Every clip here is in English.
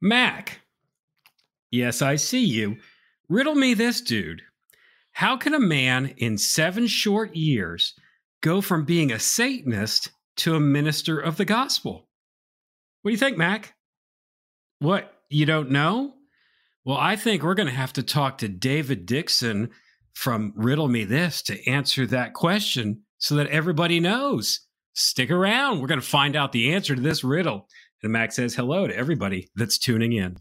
Mac, yes, I see you. Riddle me this, dude. How can a man in 7 short years go from being a Satanist to a minister of the gospel? What do you think, Mac? What? You don't know? Well, I think we're going to have to talk to David Dixon from Riddle Me This to answer that question so that everybody knows. Stick around. We're going to find out the answer to this riddle. And Mac says hello to everybody that's tuning in.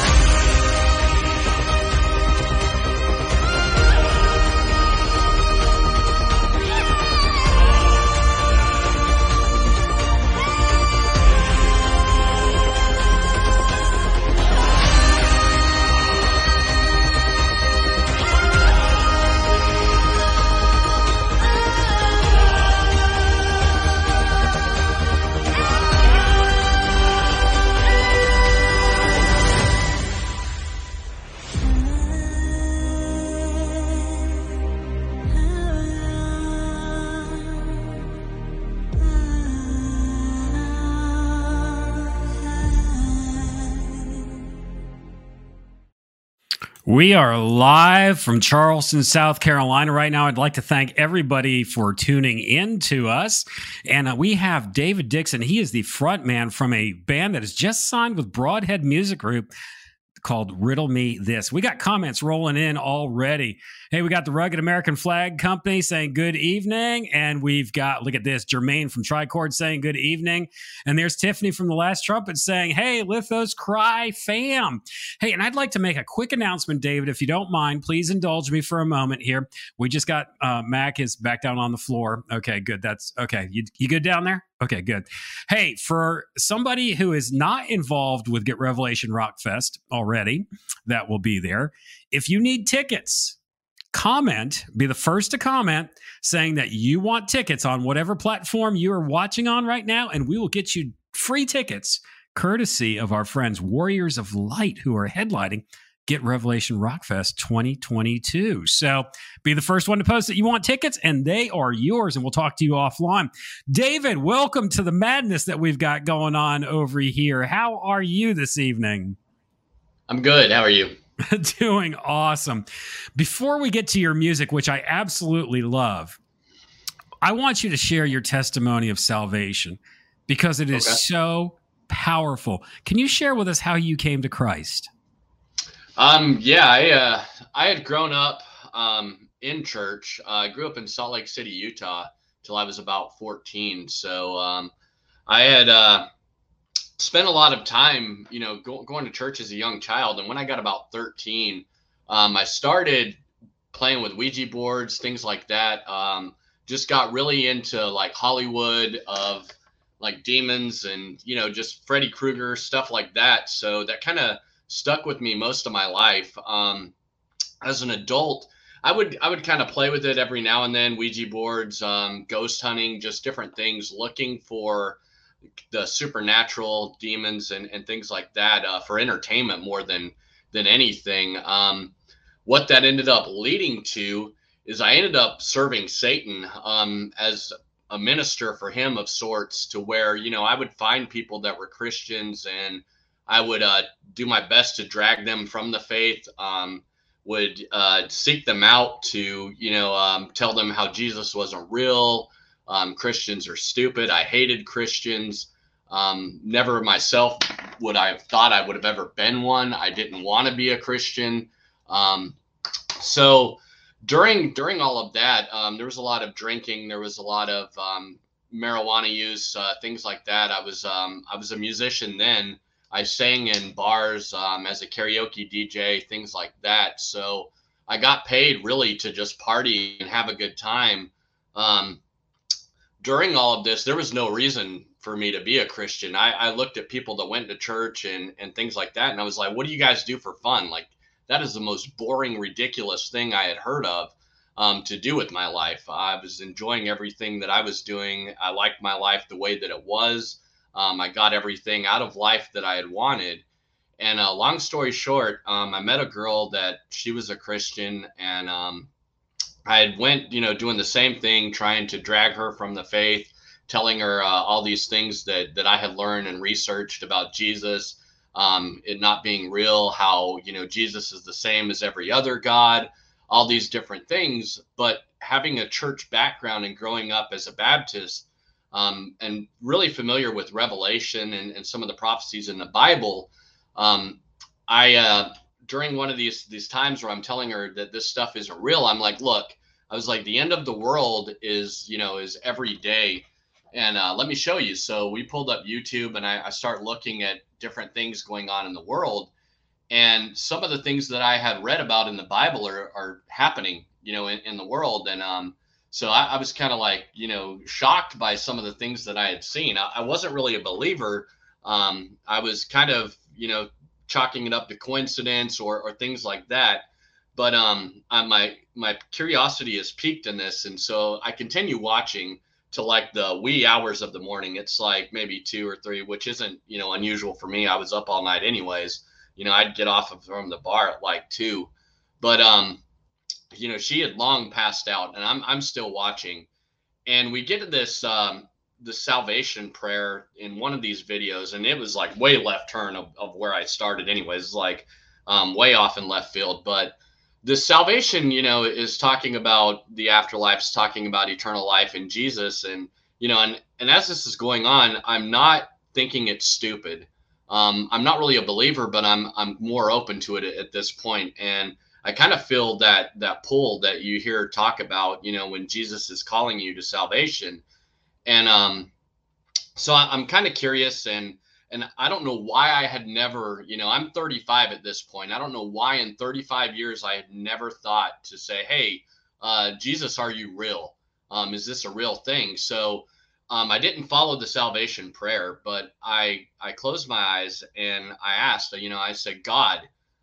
We are live from Charleston, South Carolina right now. I'd like to thank everybody for tuning in to us. And we have David Dixon. He is the front man from a band that has just signed with Broadhead Music Group called Riddle Me This. We got comments rolling in already. Hey, we got the Rugged American Flag Company saying good evening. And we've got, look at this, Jermaine from Tricord saying good evening. And there's Tiffany from The Last Trumpet saying, hey, Lithos Cry fam. Hey, and I'd like to make a quick announcement, David, if you don't mind. Please indulge me for a moment here. We just got, Mac is back down on the floor. Okay, good. That's okay. You good down there? Okay, good. Hey, for somebody who is not involved with Get Revelation Rock Fest already, that will be there. If you need tickets, be the first to comment saying that you want tickets on whatever platform you are watching on right now, and we will get you free tickets courtesy of our friends Warriors of Light, who are headlining Get Revelation Rockfest 2022. So be the first one to post that you want tickets, and they are yours, and we'll talk to you offline. David, welcome to the madness that we've got going on over here. How are you this evening? I'm good. How are you? Doing awesome. Before we get to your music, which I absolutely love, I want you to share your testimony of salvation because it is so powerful. Can you share with us how you came to Christ? I had grown up in church. I grew up in Salt Lake City, Utah, till I was about 14. So I had spent a lot of time, going to church as a young child. And when I got about 13, I started playing with Ouija boards, things like that. Just got really into like Hollywood of like demons and, just Freddy Krueger, stuff like that. So that kind of stuck with me most of my life. As an adult, I would kind of play with it every now and then, Ouija boards, ghost hunting, just different things, looking for the supernatural, demons and things like that for entertainment more than anything. What that ended up leading to is I ended up serving Satan as a minister for him of sorts, to where, I would find people that were Christians and I would do my best to drag them from the faith, would seek them out to, tell them how Jesus wasn't real. Christians are stupid. I hated Christians. Never myself would I have thought I would have ever been one. I didn't want to be a Christian. So during all of that, there was a lot of drinking. There was a lot of marijuana use, things like that. I was a musician then. I sang in bars as a karaoke DJ, things like that. So I got paid really to just party and have a good time. During all of this, there was no reason for me to be a Christian. I looked at people that went to church and things like that, and I was like, what do you guys do for fun? Like, that is the most boring, ridiculous thing I had heard of to do with my life. I was enjoying everything that I was doing. I liked my life the way that it was. I got everything out of life that I had wanted. And long story short, I met a girl that she was a Christian, and I had went, doing the same thing, trying to drag her from the faith, telling her all these things that I had learned and researched about Jesus. it not being real, how, Jesus is the same as every other God, all these different things. But having a church background and growing up as a Baptist, and really familiar with Revelation and some of the prophecies in the Bible, I during one of these times where I'm telling her that this stuff isn't real, I'm like, look, I was like, the end of the world is every day. And let me show you. So we pulled up YouTube, and I start looking at different things going on in the world. And some of the things that I had read about in the Bible are happening, in the world. And so I was kind of like, shocked by some of the things that I had seen. I wasn't really a believer. I was kind of, chalking it up to coincidence or things like that. But my curiosity is piqued in this, and so I continue watching to like the wee hours of the morning. It's like maybe 2 or 3, which isn't unusual for me. I was up all night anyways. I'd get off from the bar at like 2, but she had long passed out, and I'm still watching. And we get to this the salvation prayer in one of these videos, and it was like way left turn of where I started anyways. It's like way off in left field. But the salvation, is talking about the afterlife, is talking about eternal life in Jesus. And and as this is going on, I'm not thinking it's stupid. I'm not really a believer, but I'm more open to it at this point. And I kind of feel that pull that you hear talk about, when Jesus is calling you to salvation. And so I'm kind of curious, and I don't know why I had never, I'm 35 at this point. I don't know why in 35 years I had never thought to say, hey, Jesus, are you real? Is this a real thing? So I didn't follow the salvation prayer, but I closed my eyes and I asked, I said, God,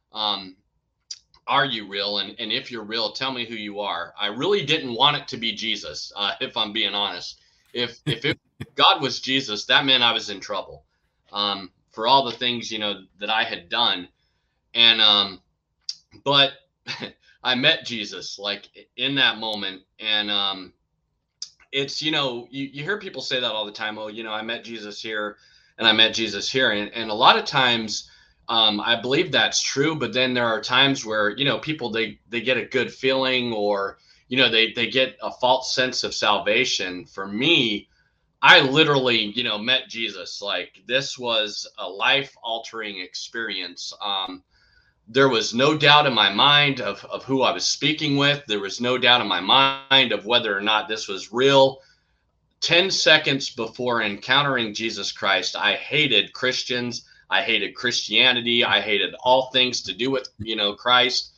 are you real? And if you're real, tell me who you are. I really didn't want it to be Jesus, if I'm being honest. If God was Jesus, that meant I was in trouble, for all the things, that I had done. And, but I met Jesus like in that moment. And, it's, you hear people say that all the time. Oh, I met Jesus here and I met Jesus here. And a lot of times, I believe that's true, but then there are times where, people, they get a good feeling, or, they get a false sense of salvation. For me, I literally, met Jesus. Like, this was a life altering experience. There was no doubt in my mind of who I was speaking with. There was no doubt in my mind of whether or not this was real. 10 seconds before encountering Jesus Christ, I hated Christians. I hated Christianity. I hated all things to do with, Christ.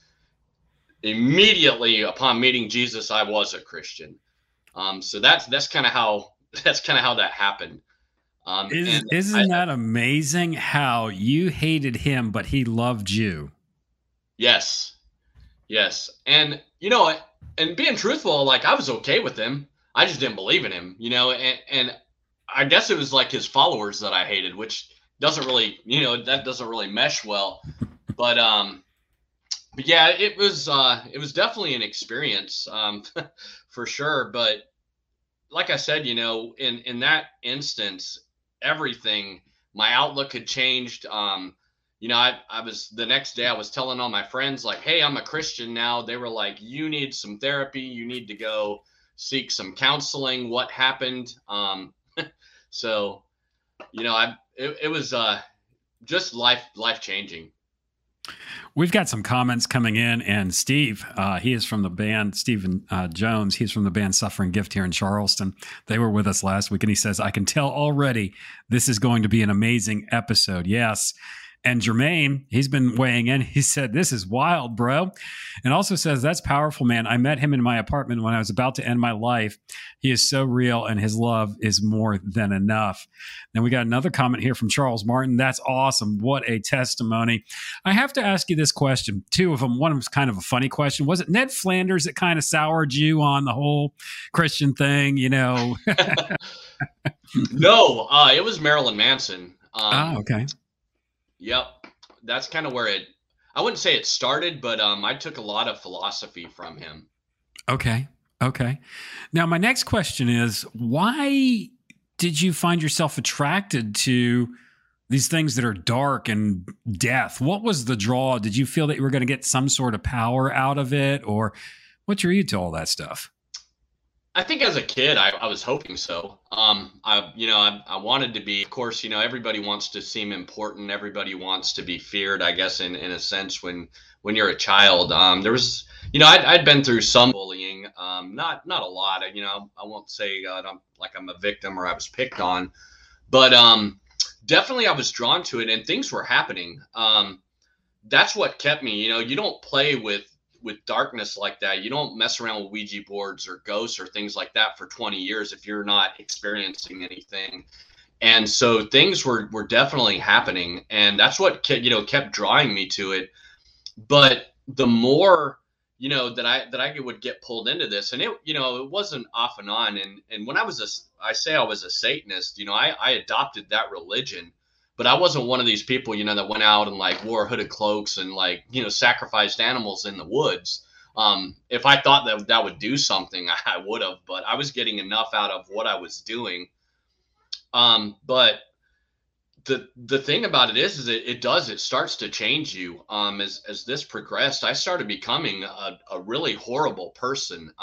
Immediately upon meeting Jesus, I was a Christian. So that's kind of how that happened. Isn't that amazing how you hated him, but he loved you? Yes. And, and being truthful, like, I was okay with him. I just didn't believe in him, and I guess it was like his followers that I hated, which doesn't really, that doesn't really mesh well. But yeah, it was definitely an experience, for sure. But like I said, in that instance, everything, my outlook had changed. I was, the next day I was telling all my friends, like, hey, I'm a Christian now. They were like, you need some therapy. You need to go seek some counseling. What happened? So, it was just life changing. We've got some comments coming in, and Steve, he is from the band, Stephen Jones. He's from the band Suffering Gift here in Charleston. They were with us last week, and he says, I can tell already this is going to be an amazing episode. Yes. And Jermaine, he's been weighing in. He said, this is wild, bro. And also says, that's powerful, man. I met him in my apartment when I was about to end my life. He is so real, and his love is more than enough. Then we got another comment here from Charles Martin. That's awesome. What a testimony. I have to ask you this question. Two of them. One was kind of a funny question. Was it Ned Flanders that kind of soured you on the whole Christian thing, No, it was Marilyn Manson. Okay. Yep. That's kind of where I wouldn't say it started, but I took a lot of philosophy from him. Okay. Now, my next question is, why did you find yourself attracted to these things that are dark and death. What was the draw? Did you feel that you were going to get some sort of power out of it, or what drew you to all that stuff? I think as a kid, I was hoping so. I wanted to be, of course, everybody wants to seem important. Everybody wants to be feared, I guess, in a sense, when you're a child. There was, I'd been through some bullying, not a lot. I won't say I'm a victim or I was picked on, but definitely I was drawn to it and things were happening. That's what kept me. You don't play with darkness like that. You don't mess around with Ouija boards or ghosts or things like that for 20 years if you're not experiencing anything. And so things were definitely happening, and that's what kept drawing me to it. But the more that I would get pulled into this, and it wasn't off and on. And when I was I was a Satanist. I adopted that religion, but I wasn't one of these people, that went out and like wore hooded cloaks and like, sacrificed animals in the woods. If I thought that would do something, I would have, but I was getting enough out of what I was doing. But the thing about it is it starts to change you. As this progressed, I started becoming a really horrible person.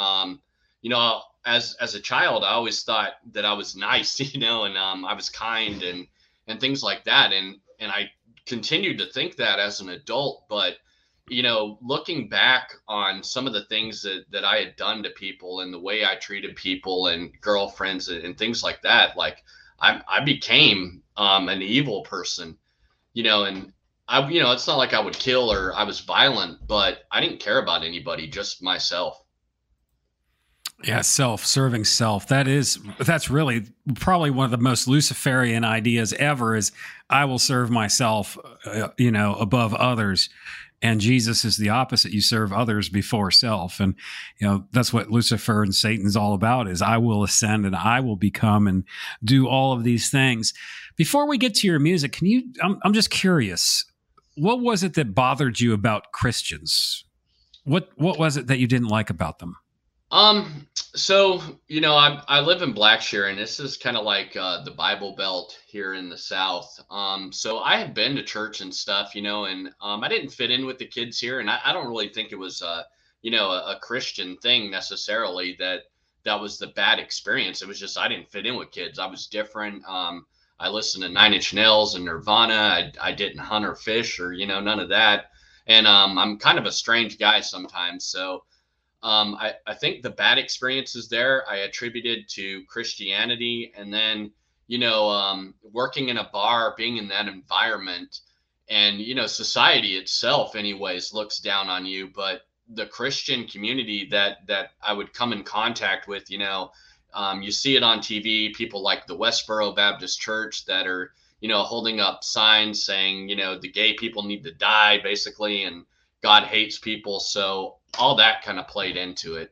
As a child, I always thought that I was nice, and I was kind and things like that. And I continued to think that as an adult, but looking back on some of the things that I had done to people and the way I treated people and girlfriends and things like that, like I became an evil person, and it's not like I would kill or I was violent, but I didn't care about anybody, just myself. Yeah, self-serving self. That's really probably one of the most Luciferian ideas ever is I will serve myself, above others. And Jesus is the opposite. You serve others before self. And, that's what Lucifer and Satan's all about is I will ascend and I will become and do all of these things. Before we get to your music, I'm just curious, what was it that bothered you about Christians? What was it that you didn't like about them? So, I live in Blackshear, and this is kind of like the Bible Belt here in the South. So I had been to church and stuff, and I didn't fit in with the kids here, and I don't really think it was a Christian thing necessarily that was the bad experience. It was just I didn't fit in with kids. I was different. I listened to Nine Inch Nails and Nirvana. I didn't hunt or fish or none of that, and I'm kind of a strange guy sometimes. So. I think the bad experiences there I attributed to Christianity, and then working in a bar, being in that environment, and society itself anyways looks down on you, but the Christian community that I would come in contact with, you see it on TV, people like the Westboro Baptist Church that are holding up signs saying the gay people need to die basically, and God hates people. So all that kind of played into it.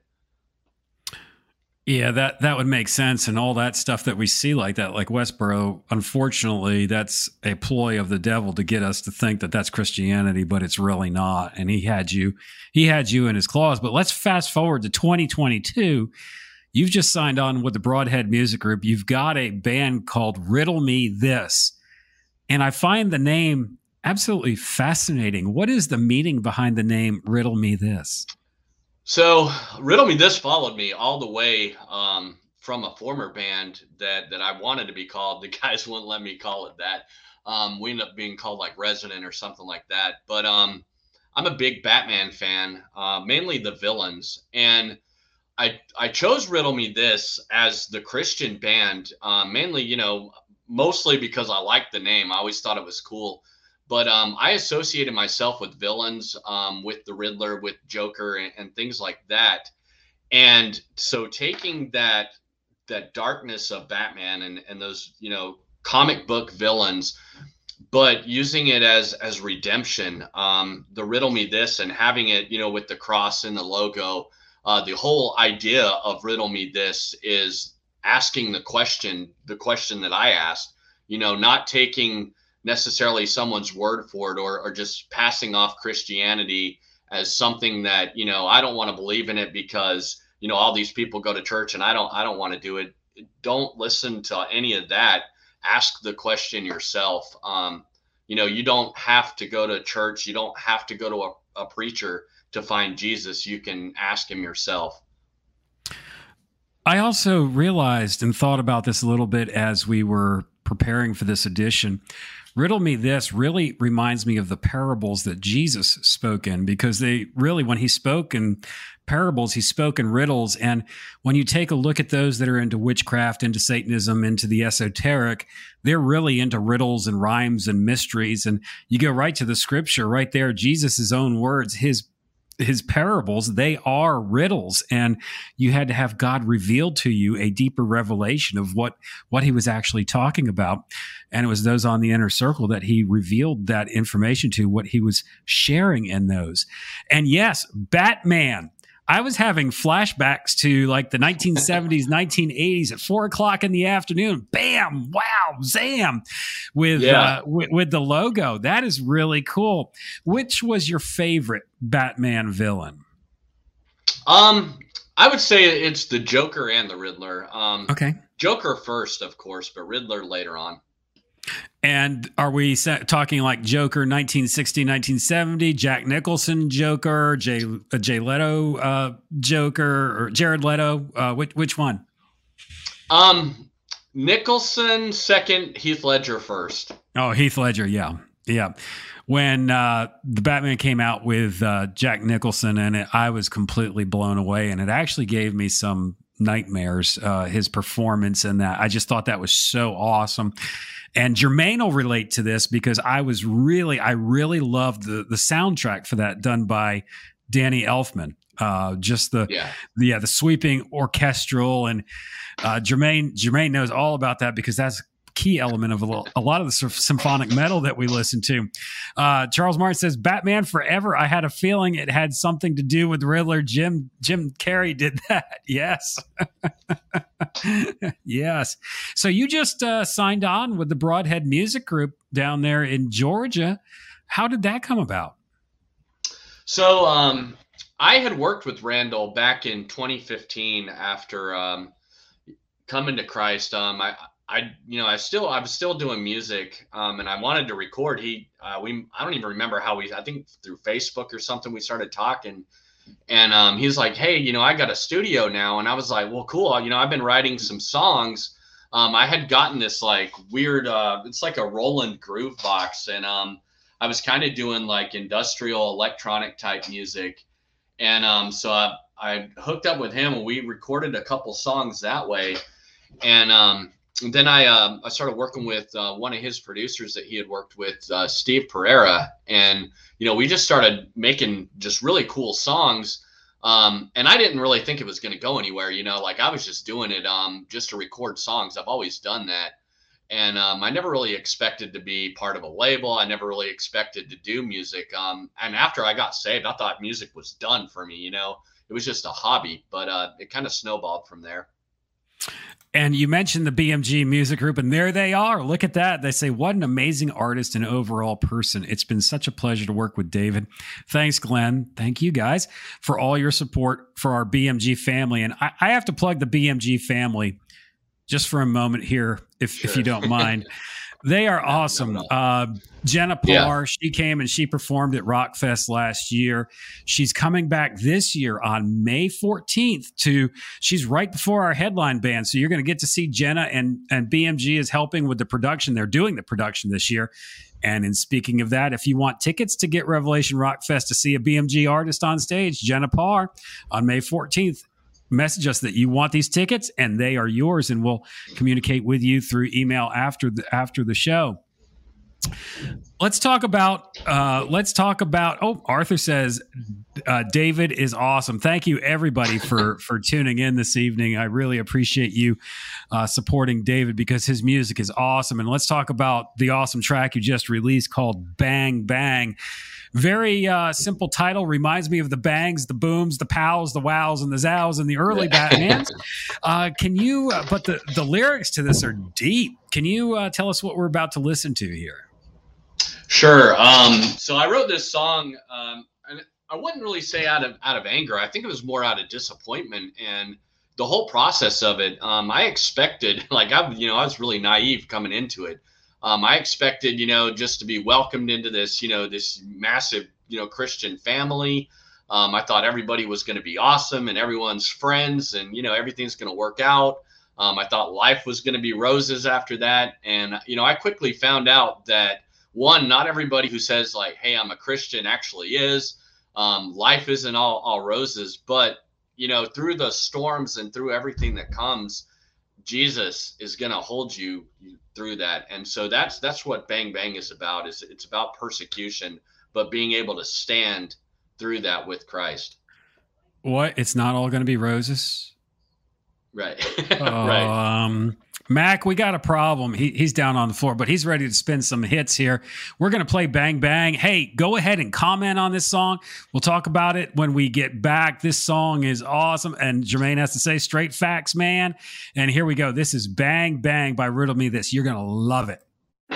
Yeah, that would make sense. And all that stuff that we see like that, like Westboro, unfortunately, that's a ploy of the devil to get us to think that that's Christianity, but it's really not. And he had you in his claws. But let's fast forward to 2022. You've just signed on with the Broadhead Music Group. You've got a band called Riddle Me This. And I find the name absolutely fascinating. What is the meaning behind the name Riddle Me This? So Riddle Me This followed me all the way from a former band that I wanted to be called. The guys wouldn't let me call it that. We ended up being called like Resident or something like that. But I'm a big Batman fan, mainly the villains. And I chose Riddle Me This as the Christian band, mainly, mostly because I liked the name. I always thought it was cool. But I associated myself with villains, with the Riddler, with Joker, and things like that. And so taking that darkness of Batman and those comic book villains, but using it as redemption, the Riddle Me This, and having it with the cross in the logo, the whole idea of Riddle Me This is asking the question that I asked, not taking necessarily someone's word for it or just passing off Christianity as something that I don't want to believe in it because all these people go to church and I don't want to do it. Don't listen to any of that. ask the question yourself. You don't have to go to church. You don't have to go to a preacher to find Jesus. You can ask him yourself. I also realized and thought about this a little bit as we were preparing for this edition. Riddle Me This really reminds me of the parables that Jesus spoke in, because when he spoke in parables, he spoke in riddles. And when you take a look at those that are into witchcraft, into Satanism, into the esoteric, they're really into riddles and rhymes and mysteries. And you go right to the scripture right there, Jesus' own words, his parables, they are riddles, and you had to have God reveal to you a deeper revelation of what he was actually talking about. And it was those on the inner circle that he revealed that information to, what he was sharing in those. And yes, Batman. I was having flashbacks to like the 1970s, 1980s at 4:00 in the afternoon. Bam, wow, zam, with the logo. That is really cool. Which was your favorite Batman villain? I would say it's the Joker and the Riddler. Okay, Joker first, of course, but Riddler later on. And are we talking like Joker 1960, 1970, Jack Nicholson Joker, Jay Leto Joker, or Jared Leto? Which one? Nicholson second, Heath Ledger first. Oh, Heath Ledger, yeah. When the Batman came out with Jack Nicholson in it, I was completely blown away, and it actually gave me some nightmares, his performance in that. I just thought that was so awesome. And Jermaine will relate to this because I really loved the soundtrack for that, done by Danny Elfman. Just the sweeping orchestral, and Jermaine knows all about that because that's a key element of a lot of the symphonic metal that we listen to. Charles Martin says, Batman Forever. I had a feeling it had something to do with Riddler. Jim Carrey did that. Yes. Yes. So you just signed on with the Broadhead Music Group down there in Georgia. How did that come about? So I had worked with Randall back in 2015 after coming to Christ. I was still doing music, and I wanted to record. I don't even remember how I think through Facebook or something, we started talking, and he's like, hey, I got a studio now. And I was like, well, cool. I've been writing some songs. I had gotten this like weird, it's like a Roland Groove box. And I was kind of doing like industrial electronic type music. And so I hooked up with him, and we recorded a couple songs that way. And then I started working with one of his producers that he had worked with, Steve Pereira, and we just started making just really cool songs. And I didn't really think it was going to go anywhere. Like I was just doing it just to record songs. I've always done that, and I never really expected to be part of a label. I never really expected to do music. And after I got saved, I thought music was done for me. It was just a hobby, but it kind of snowballed from there. And you mentioned the BMG Music Group, and there they are. Look at that. They say, what an amazing artist and overall person. It's been such a pleasure to work with David. Thanks, Glenn. Thank you guys for all your support for our BMG family. And I have to plug the BMG family just for a moment here, if you don't mind. They are awesome. Jenna Parr, she came and she performed at Rockfest last year. She's coming back this year on May 14th she's right before our headline band. So you're going to get to see Jenna, and BMG is helping with the production. They're doing the production this year. And in speaking of that, if you want tickets to get Revelation Rockfest to see a BMG artist on stage, Jenna Parr on May 14th, message us that you want these tickets and they are yours, and we'll communicate with you through email after the show. Let's talk about Arthur says David is awesome. Thank you everybody for tuning in this evening. I really appreciate you supporting David because his music is awesome. And let's talk about the awesome track you just released called Bang Bang. Very simple title, reminds me of the bangs, the booms, the pows, the wows, and the zows in the early Batmans. But the lyrics to this are deep. Can you tell us what we're about to listen to here? Sure. So I wrote this song, and I wouldn't really say out of anger. I think it was more out of disappointment and the whole process of it, I expected, like I was really naive coming into it. I expected, just to be welcomed into this, this massive, Christian family. I thought everybody was going to be awesome and everyone's friends and, everything's going to work out. I thought life was going to be roses after that. And, I quickly found out that one, not everybody who says like, hey, I'm a Christian actually is. Life isn't all roses, but, through the storms and through everything that comes, Jesus is going to hold you through that. And so that's what Bang Bang is about. It's about persecution, but being able to stand through that with Christ. What? It's not all going to be roses? Right. Right. Mac, we got a problem. He's down on the floor, but he's ready to spin some hits here. We're going to play Bang Bang. Hey, go ahead and comment on this song. We'll talk about it when we get back. This song is awesome. And Jermaine has to say straight facts, man. And here we go. This is Bang Bang by Riddle Me This. You're going to love it.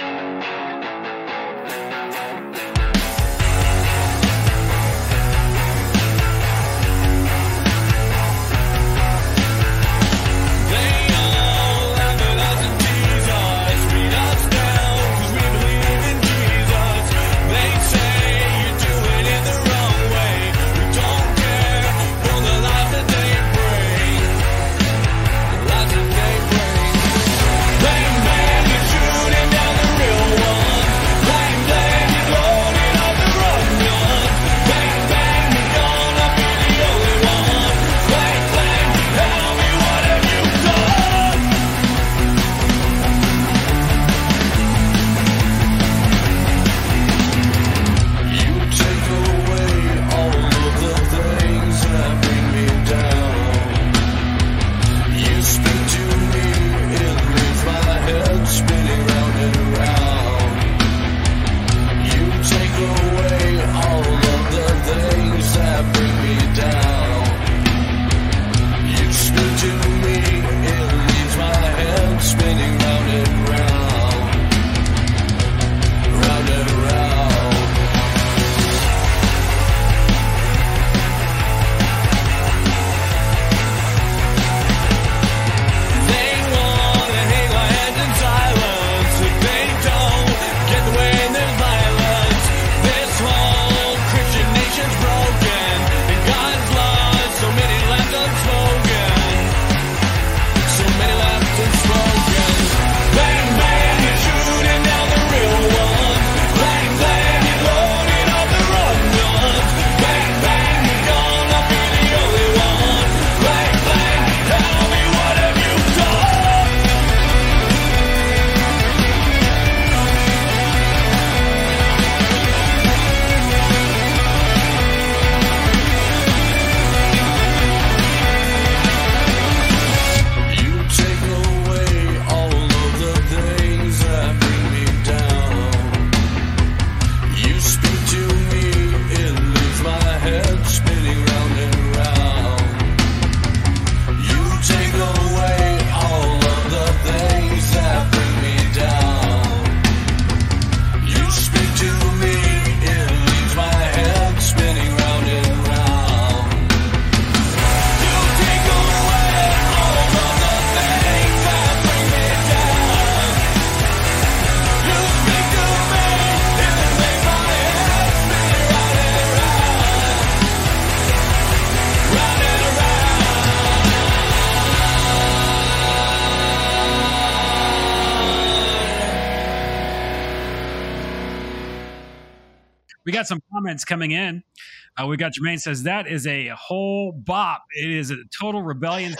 We got some comments coming in. We got Jermaine says, that is a whole bop. It is a total rebellion.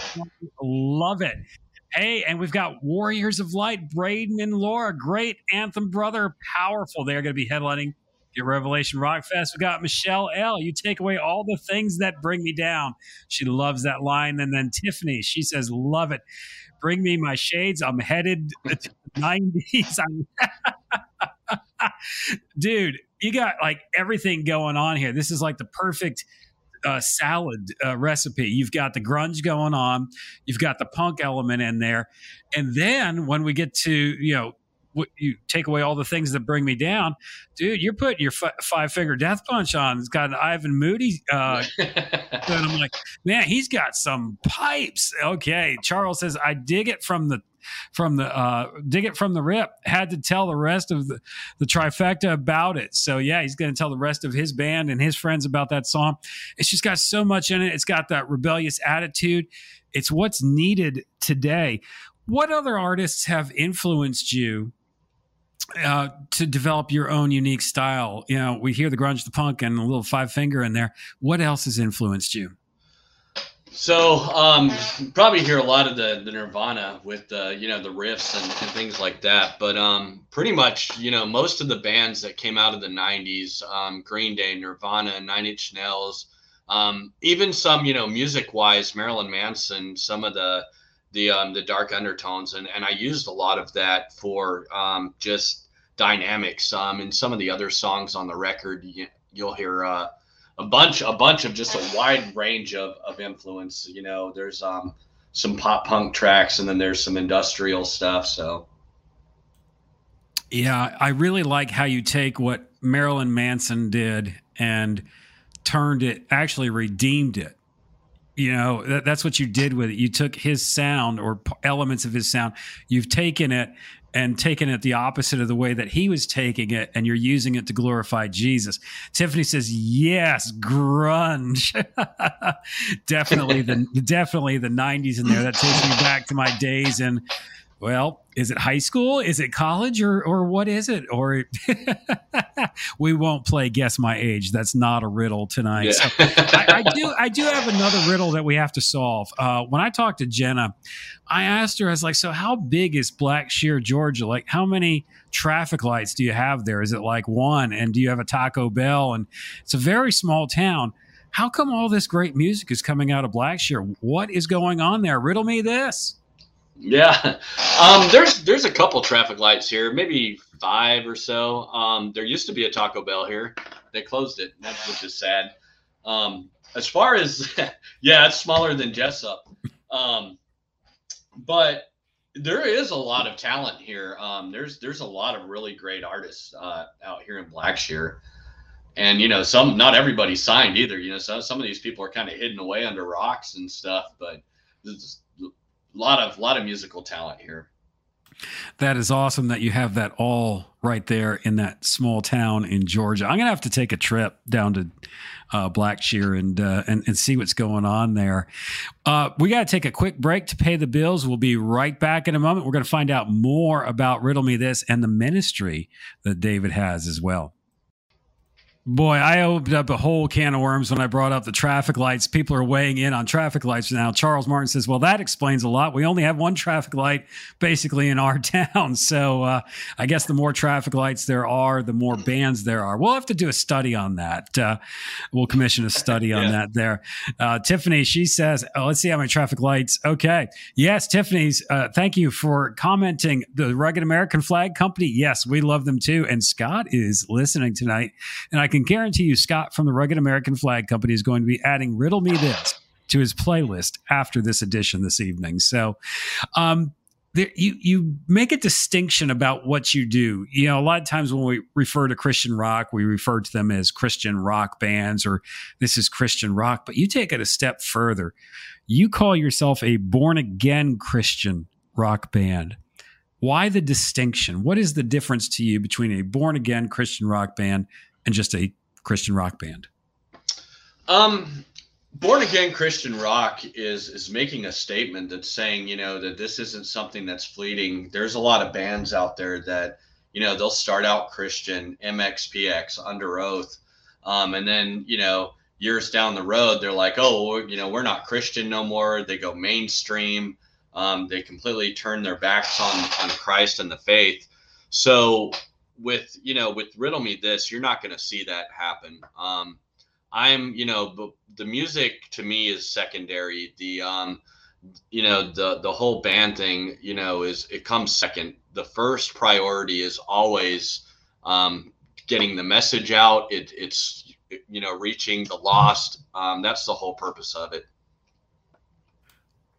Love it. Hey, and we've got Warriors of Light, Braden and Laura. Great anthem, brother. Powerful. They're going to be headlining your Revelation Rock Fest. We got Michelle L. You take away all the things that bring me down. She loves that line. And then Tiffany, she says, love it. Bring me my shades. I'm headed to the 90s. Dude, you got like everything going on here. This is like the perfect salad recipe. You've got the grunge going on. You've got the punk element in there. And then when we get to, you take away all the things that bring me down, dude. You're putting your Five Finger Death Punch on. It's got an Ivan Moody. And I'm like, man, he's got some pipes. Okay, Charles says I dig it from the rip. Had to tell the rest of the trifecta about it. So yeah, he's going to tell the rest of his band and his friends about that song. It's just got so much in it. It's got that rebellious attitude. It's what's needed today. What other artists have influenced you to develop your own unique style? You know, we hear the grunge, the punk, and a little Five Finger in there. What else has influenced you? So probably hear a lot of the Nirvana with the the riffs and things like that. But pretty much most of the bands that came out of the '90s, Green Day, Nirvana, Nine Inch Nails, even some music wise, Marilyn Manson, some of the dark undertones, and I used a lot of that for just dynamics. In some of the other songs on the record, you'll hear a bunch of just a wide range of influence. There's some pop punk tracks, and then there's some industrial stuff. So yeah, I really like how you take what Marilyn Manson did and turned it, actually redeemed it. That's what you did with it. You took his sound or elements of his sound. You've taken it and taken it the opposite of the way that he was taking it, and you're using it to glorify Jesus. Tiffany says, yes, grunge. Definitely the 90s in there. That takes me back to my days in, well, is it high school? Is it college? Or what is it? Or we won't play Guess My Age. That's not a riddle tonight. Yeah. So I do have another riddle that we have to solve. When I talked to Jenna, I asked her, I was like, so how big is Blackshear, Georgia? Like, how many traffic lights do you have there? Is it like one? And do you have a Taco Bell? And it's a very small town. How come all this great music is coming out of Blackshear? What is going on there? Riddle me this. Yeah, there's a couple traffic lights here, maybe 5 or so. There used to be a Taco Bell here. They closed it, which is sad. As far as yeah, it's smaller than Jessup, but there is a lot of talent here. There's a lot of really great artists out here in Blackshear, and not everybody signed either. Some of these people are kind of hidden away under rocks and stuff, but there's a lot of musical talent here. That is awesome that you have that all right there in that small town in Georgia. I'm gonna have to take a trip down to Blackshear and see what's going on there. We got to take a quick break to pay the bills. We'll be right back in a moment. We're going to find out more about Riddle Me This and the ministry that David has as well. Boy, I opened up a whole can of worms when I brought up the traffic lights. People are weighing in on traffic lights now. Charles Martin says, well, that explains a lot. We only have one traffic light basically in our town. So I guess the more traffic lights there are, the more bands there are. We'll have to do a study on that. We'll commission a study on that there. Tiffany, she says, let's see how many traffic lights. Okay. Yes, Tiffany's, thank you for commenting. The Rugged American Flag Company. Yes, we love them too. And Scott is listening tonight. And I can guarantee you Scott from the Rugged American Flag Company is going to be adding Riddle Me This to his playlist after this edition this evening. So you make a distinction about what you do. A lot of times when we refer to Christian rock, we refer to them as Christian rock bands or this is Christian rock, but you take it a step further. You call yourself a born-again Christian rock band. Why the distinction? What is the difference to you between a born-again Christian rock band and just a Christian rock band? Born again Christian rock is making a statement that's saying, that this isn't something that's fleeting. There's a lot of bands out there that, they'll start out Christian, MXPX, Under Oath. And then, years down the road, they're like, oh, we're not Christian no more. They go mainstream. They completely turn their backs on Christ and the faith. So with Riddle Me This, you're not going to see that happen. The music to me is secondary. The whole band thing, it comes second. The first priority is always getting the message out. It's reaching the lost. That's the whole purpose of it.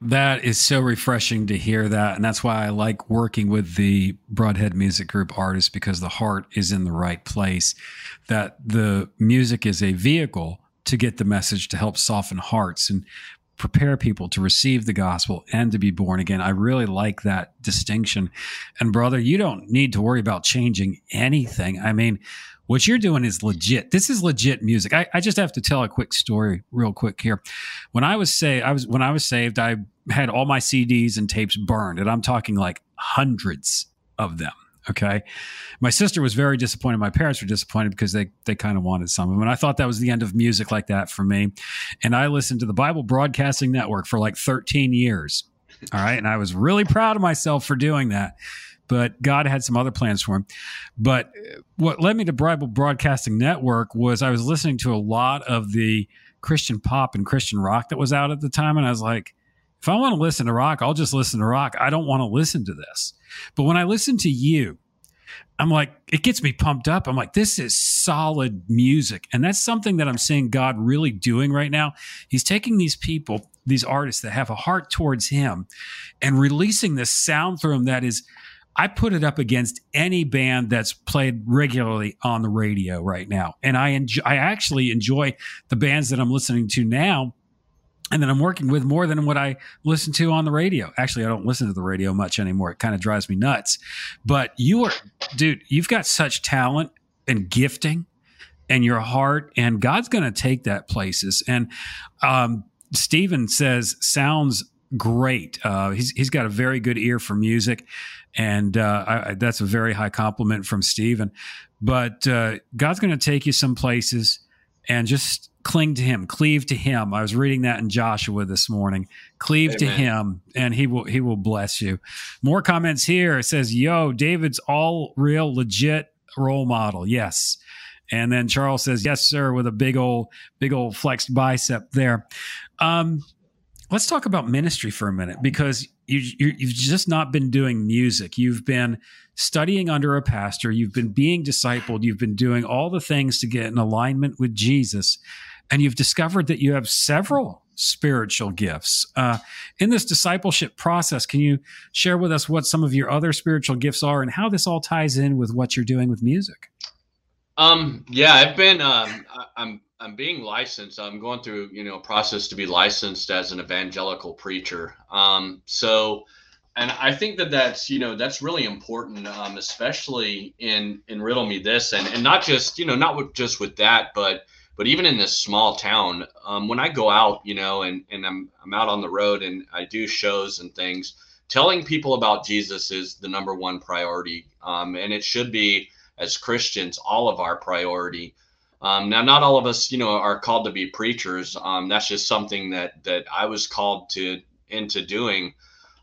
That is so refreshing to hear that. And that's why I like working with the Broadhead Music Group artists, because the heart is in the right place, that the music is a vehicle to get the message, to help soften hearts and prepare people to receive the gospel and to be born again. I really like that distinction. And brother, you don't need to worry about changing anything. I mean, what you're doing is legit. This is legit music. I just have to tell a quick story real quick here. When I was saved, I had all my CDs and tapes burned, and I'm talking like hundreds of them. Okay. My sister was very disappointed. My parents were disappointed because they kind of wanted some of them. And I thought that was the end of music like that for me. And I listened to the Bible Broadcasting Network for like 13 years. All right. And I was really proud of myself for doing that. But God had some other plans for him. But what led me to Bible Broadcasting Network was I was listening to a lot of the Christian pop and Christian rock that was out at the time. And I was like, if I want to listen to rock, I'll just listen to rock. I don't want to listen to this. But when I listen to you, I'm like, it gets me pumped up. I'm like, this is solid music. And that's something that I'm seeing God really doing right now. He's taking these people, these artists that have a heart towards him, and releasing this sound through them that is, I put it up against any band that's played regularly on the radio right now. And I actually enjoy the bands that I'm listening to now and that I'm working with more than what I listen to on the radio. Actually, I don't listen to the radio much anymore. It kind of drives me nuts. But you've got such talent and gifting and your heart, and God's going to take that places. And Stephen says, sounds great. He's got a very good ear for music. And that's a very high compliment from Stephen. But God's going to take you some places, and just cling to him, cleave to him. I was reading that in Joshua this morning. Cleave Amen. to him, and he will bless you. More comments here. It says, yo, David's all real, legit role model. Yes. And then Charles says, yes, sir, with a big old flexed bicep there. Let's talk about ministry for a minute, because you've just not been doing music. You've been studying under a pastor. You've been being discipled. You've been doing all the things to get in alignment with Jesus. And you've discovered that you have several spiritual gifts. In this discipleship process, can you share with us what some of your other spiritual gifts are and how this all ties in with what you're doing with music? Yeah, I've been, I'm being licensed. I'm going through, a process to be licensed as an evangelical preacher. And I think that's really important, especially in Riddle Me This, and not just, not just with that, but even in this small town, when I go out, and I'm out on the road and I do shows and things, telling people about Jesus is the number one priority. And it should be, as Christians, all of our priority. Now, not all of us, are called to be preachers. That's just something that I was called into doing.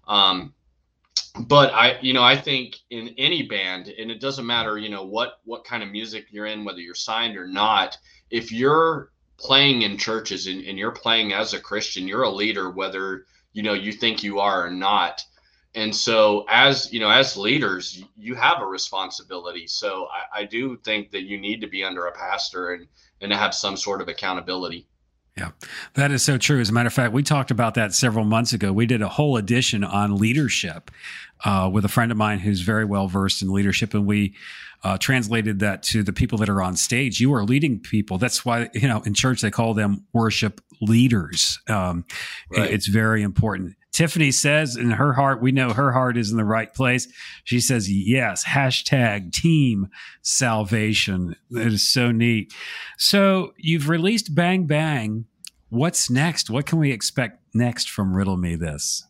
But I think in any band, and it doesn't matter, what kind of music you're in, whether you're signed or not, if you're playing in churches and you're playing as a Christian, you're a leader, whether, you think you are or not. And so as leaders, you have a responsibility. So I do think that you need to be under a pastor and to have some sort of accountability. Yeah, that is so true. As a matter of fact, we talked about that several months ago. We did a whole edition on leadership with a friend of mine who's very well versed in leadership, and we translated that to the people that are on stage. You are leading people. That's why, in church they call them worship leaders. Right. It's very important. Tiffany says in her heart, we know her heart is in the right place. She says, yes, hashtag team salvation. That is so neat. So you've released Bang Bang. What's next? What can we expect next from Riddle Me This?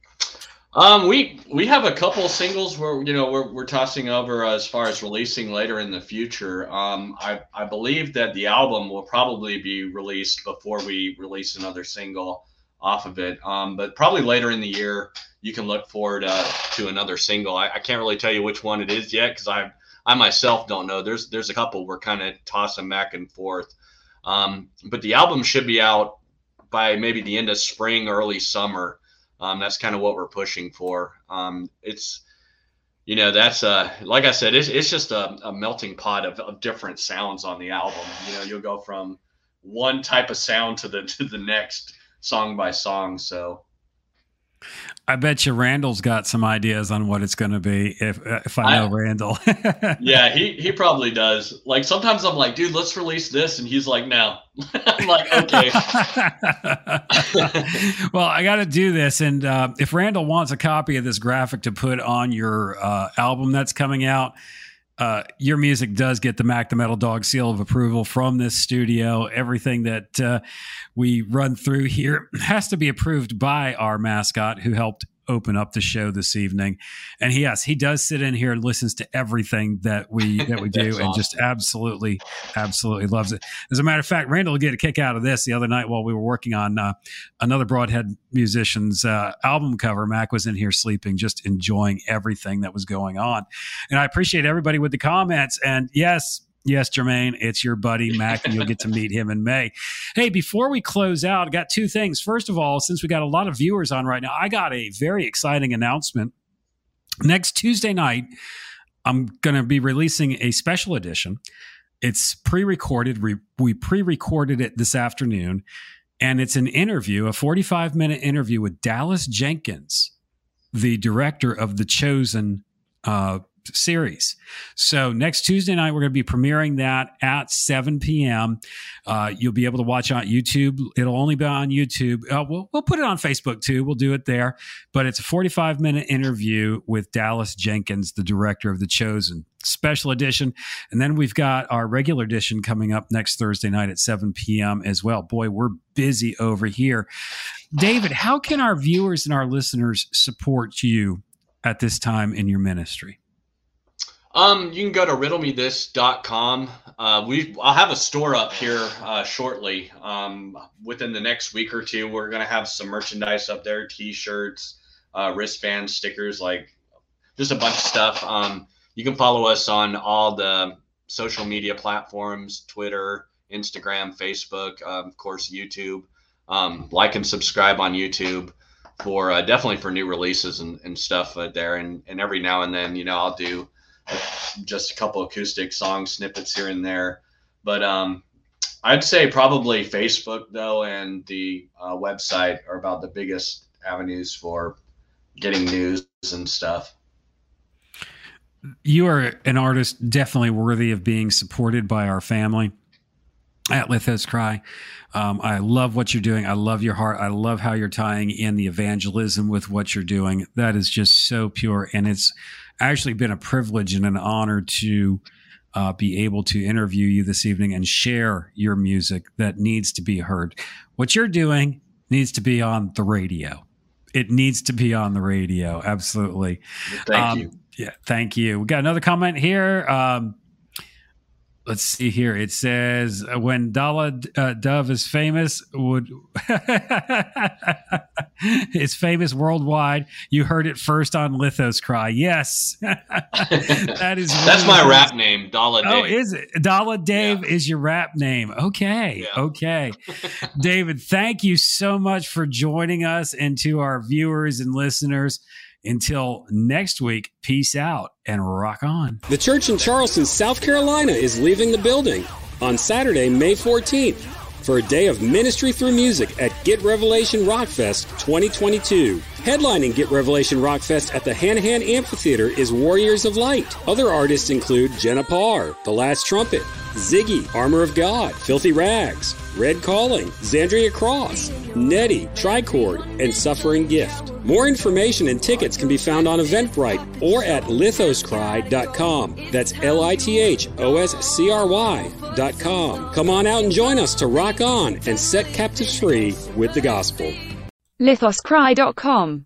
We have a couple singles where, we're tossing over as far as releasing later in the future. I believe that the album will probably be released before we release another single off of it. But probably later in the year, you can look forward to another single. I can't really tell you which one it is yet, because I myself don't know. There's a couple we're kind of tossing back and forth. But the album should be out by maybe the end of spring, early summer. That's kind of what we're pushing for. It's, that's like I said, it's just a melting pot of different sounds on the album. You'll go from one type of sound to the next, song by song. So I bet you Randall's got some ideas on what it's going to be if I know Randall. Yeah, he probably does. Like sometimes I'm like, dude, let's release this. And he's like, no. I'm like, okay. Well, I got to do this. And if Randall wants a copy of this graphic to put on your album that's coming out, your music does get the Mac the Metal Dog seal of approval from this studio. Everything that we run through here has to be approved by our mascot who helped open up the show this evening. And yes, he does sit in here and listens to everything that we do and awesome. Just absolutely loves it. As a matter of fact, Randall will get a kick out of this. The other night while we were working on another Broadhead musician's album cover, Mac was in here sleeping, just enjoying everything that was going on. And I appreciate everybody with the comments. And yes, Jermaine, it's your buddy Mac, and you'll get to meet him in May. Hey, before we close out, I got two things. First of all, since we got a lot of viewers on right now, I got a very exciting announcement. Next Tuesday night, I'm going to be releasing a special edition. It's pre-recorded. We pre-recorded it this afternoon, and it's an interview, a 45-minute interview with Dallas Jenkins, the director of The Chosen series. So next Tuesday night, we're going to be premiering that at 7 p.m. You'll be able to watch on YouTube. It'll only be on YouTube. We'll put it on Facebook too. We'll do it there. But it's a 45-minute interview with Dallas Jenkins, the director of The Chosen, special edition. And then we've got our regular edition coming up next Thursday night at 7 p.m. as well. Boy, we're busy over here. David, how can our viewers and our listeners support you at this time in your ministry? You can go to riddlemethis.com. I'll have a store up here shortly. Within the next week or two, we're going to have some merchandise up there, T-shirts, wristbands, stickers, like just a bunch of stuff. You can follow us on all the social media platforms, Twitter, Instagram, Facebook, of course, YouTube. Like and subscribe on YouTube for definitely for new releases and stuff there. And every now and then, I'll do just a couple acoustic song snippets here and there, but I'd say probably Facebook though and the website are about the biggest avenues for getting news and stuff. You are an artist definitely worthy of being supported by our family at Lithos Cry. I love what you're doing. I love your heart. I love how you're tying in the evangelism with what you're doing. That is just so pure, and it's actually been a privilege and an honor to be able to interview you this evening and share your music that needs to be heard. What you're doing needs to be on the radio. It needs to be on the radio. Absolutely. Thank you. Yeah, thank you. We got another comment here. Let's see here. It says, when Dala Dove is famous, is famous worldwide. You heard it first on Lithos Cry. Yes. That's my rap name, Dala Dave. Oh, is it? Dala Dave is your rap name. Okay. Yeah. Okay. David, thank you so much for joining us, and to our viewers and listeners. Until next week, peace out and rock on. The church in Charleston, South Carolina is leaving the building on Saturday, May 14th for a day of ministry through music at Get Revelation Rockfest 2022. Headlining Get Revelation Rockfest at the Hanahan Amphitheater is Warriors of Light. Other artists include Jenna Parr, The Last Trumpet, Ziggy, Armor of God, Filthy Rags, Red Calling, Xandria Cross, Nettie, Tricord, and Suffering Gift. More information and tickets can be found on Eventbrite or at lithoscry.com. That's LITHOSCRY.com. Come on out and join us to rock on and set captives free with the gospel. lithoscry.com